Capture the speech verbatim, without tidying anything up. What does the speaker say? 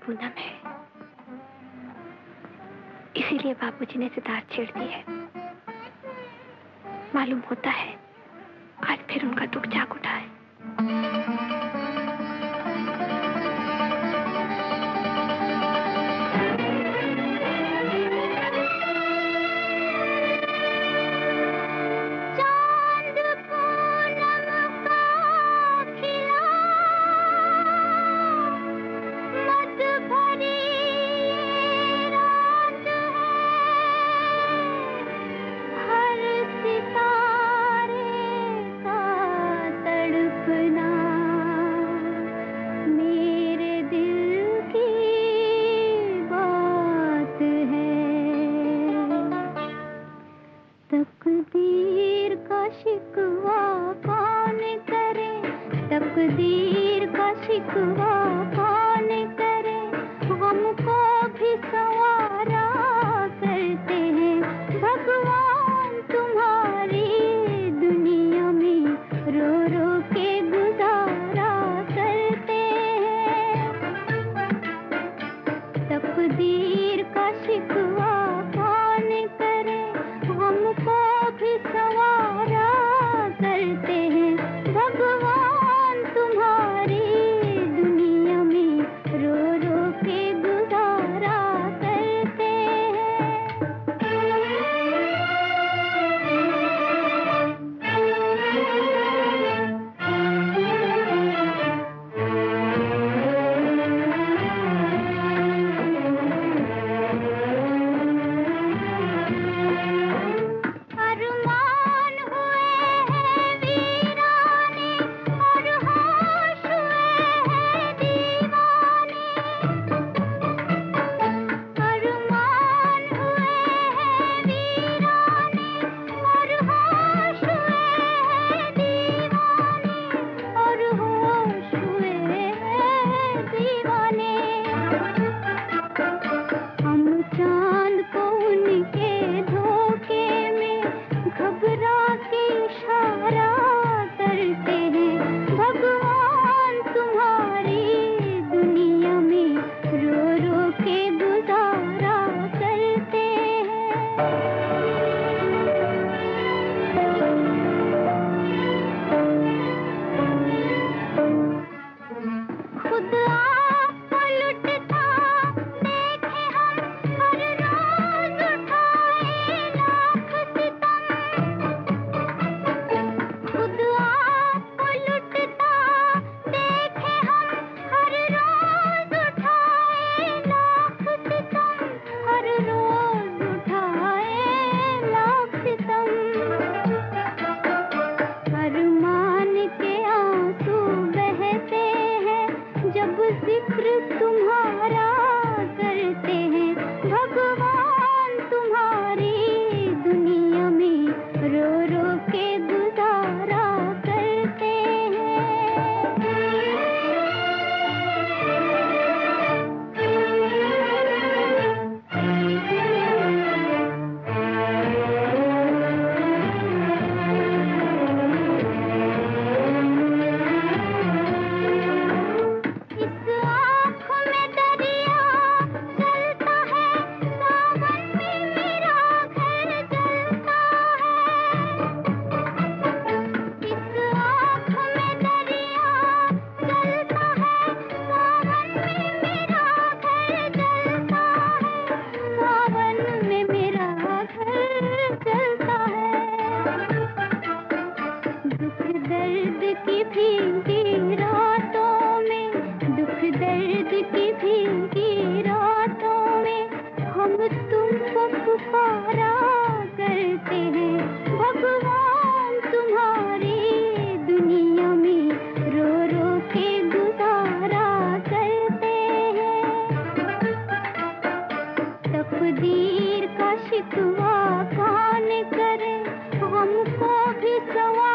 पूनम है, इसीलिए बाबूजी ने सितार छेड़ दी है। मालूम होता है आज फिर उनका दुख जाग उठा है। तकदीर का शिकवा कौन करे, तकदीर का शिकवा कौन करे, गम को भी सवारा करते हैं भगवान तुम्हारी दुनिया में, रो रो के गुजारा करते हैं। तकदीर का शिकवा कौन करे, हमको भी सवारा करते हैं भगवान तुम्हारी दुनिया में, रो रो के गुजारा करते तकदीर का शिकवा कौन करे, हमको भी सवार